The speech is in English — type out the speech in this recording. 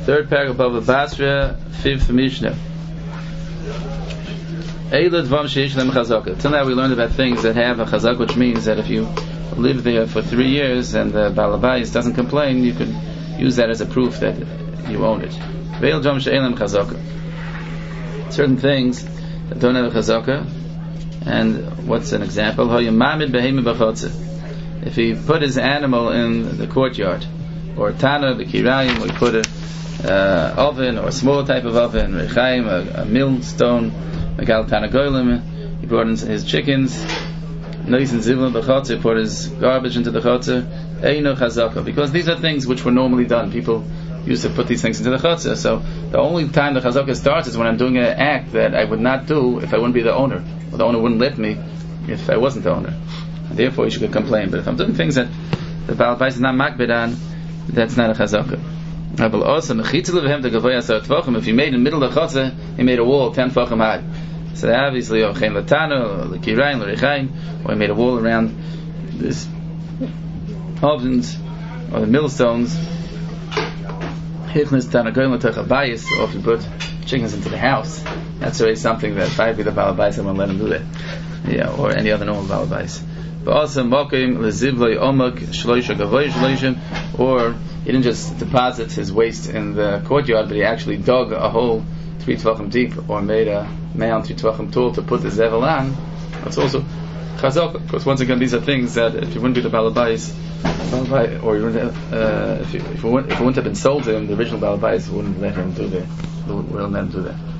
Third paragraph of the Basra, fifth Mishnah. Till now we learned about things that have a chazak, which means that if you live there for 3 years and the balabais doesn't complain, you can use that as a proof that you own it. Certain things that don't have a chazaka, and what's an example? If he put his animal in the courtyard, or tana, the kirayim, or he put an oven, or a small type of oven, a millstone, he brought in his chickens, he put his garbage into the chotzer, because these are things which were normally done. People used to put these things into the chotzer. So the only time the chazaka starts is when I'm doing an act that I would not do if I wouldn't be the owner, or the owner wouldn't let me if I wasn't the owner. And therefore, you should complain. But if I'm doing things that the Baal Bais is not makbid on, that's not a chazaka. If he made in the middle of the chotzer, he made a wall 10 tefachim high. So obviously, or he made a wall around this ovens or the millstones. Or if you put chickens into the house, that's already something that if I be the Baal Bais, I won't let him do that. Yeah, or any other normal Baal Bais. But also, or he didn't just deposit his waste in the courtyard, but he actually dug a hole 3 tefachim deep, or made a mound 3 tefachim tall to put the zevel on. That's also chazak, because once again, these are things that if you wouldn't be the Baal Bais, or you wouldn't, if it wouldn't have been sold to him, the original Baal Bais wouldn't let him do that.